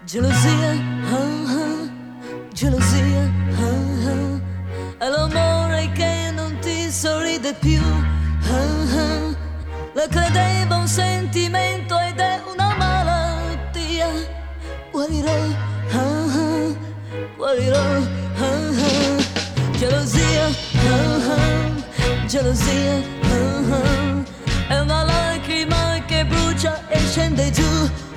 Gelosia, gelosia, è l'amore che non ti sorride più. La credevo un sentimento ed è una malattia. Guarirò, guarirò. Gelosia, gelosia, è una lacrima che brucia e scende giù.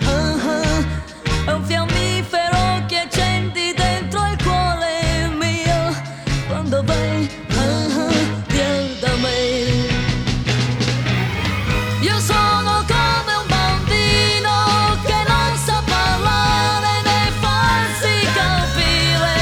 È un fiammifero che accendi dentro il cuore mio quando vai via da me. Io sono come un bambino che non sa parlare né farsi capire,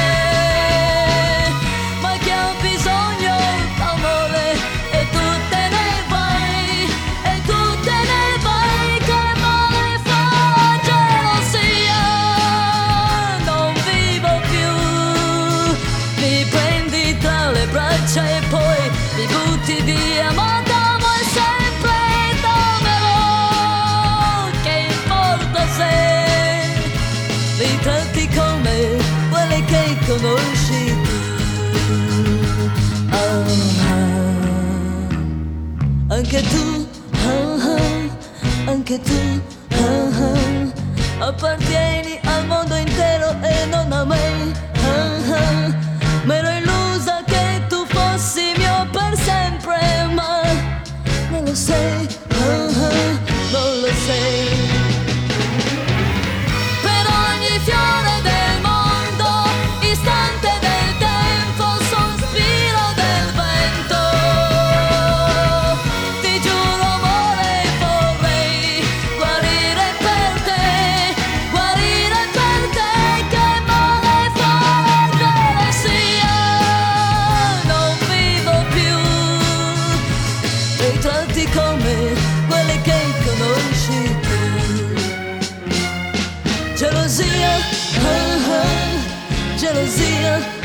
ma che ha bisogno d'amore e tu te ne vai, e tu te ne vai, che male fa la gelosia. Non vivo più, mi prendi tra le braccia e poi mi butti via, ma t'amo e sempre t'amerò. Che importa se li tratti come quelle che conosci tu. Anche tu, anche tu, appartieni al mondo intero e non a me. M'ero illusa che tu fossi mio per sempre, ma non lo sei, non lo sei. Per ogni fiore del mondo, istante del tempo, sospiro del vento, ti giuro amore vorrei guarire per te, guarire per te. Che male fa la gelosia. Non vivo più, mi tratti come quelle che conosci tu. Gelosia, gelosia,